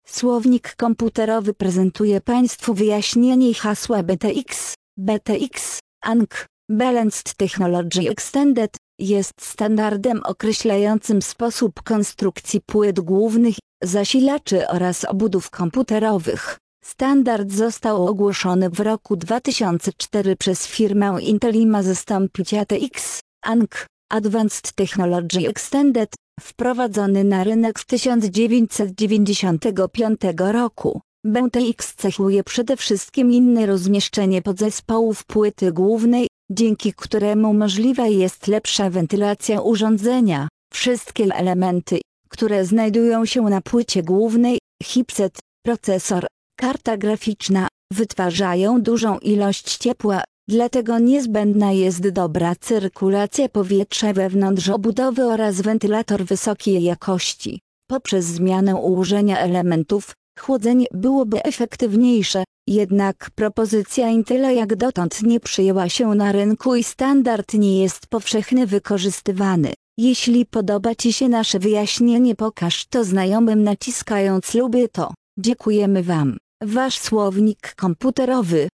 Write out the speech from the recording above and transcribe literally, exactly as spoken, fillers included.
Słownik komputerowy prezentuje Państwu wyjaśnienie hasła B T X. B T X, A N C, Balanced Technology Extended, jest standardem określającym sposób konstrukcji płyt głównych, zasilaczy oraz obudów komputerowych. Standard został ogłoszony w roku dwa tysiące czwartym przez firmę Intel i ma zastąpić A T X, A N C, Advanced Technology Extended, wprowadzony na rynek w tysiąc dziewięćset dziewięćdziesiątym piątym roku. B T X cechuje przede wszystkim inne rozmieszczenie podzespołów płyty głównej, dzięki któremu możliwa jest lepsza wentylacja urządzenia. Wszystkie elementy, które znajdują się na płycie głównej, chipset, procesor, karta graficzna, wytwarzają dużą ilość ciepła, dlatego niezbędna jest dobra cyrkulacja powietrza wewnątrz obudowy oraz wentylator wysokiej jakości. Poprzez zmianę ułożenia elementów, chłodzenie byłoby efektywniejsze, jednak propozycja Intela jak dotąd nie przyjęła się na rynku i standard nie jest powszechnie wykorzystywany. Jeśli podoba Ci się nasze wyjaśnienie, pokaż to znajomym naciskając lubię to. Dziękujemy Wam. Wasz słownik komputerowy.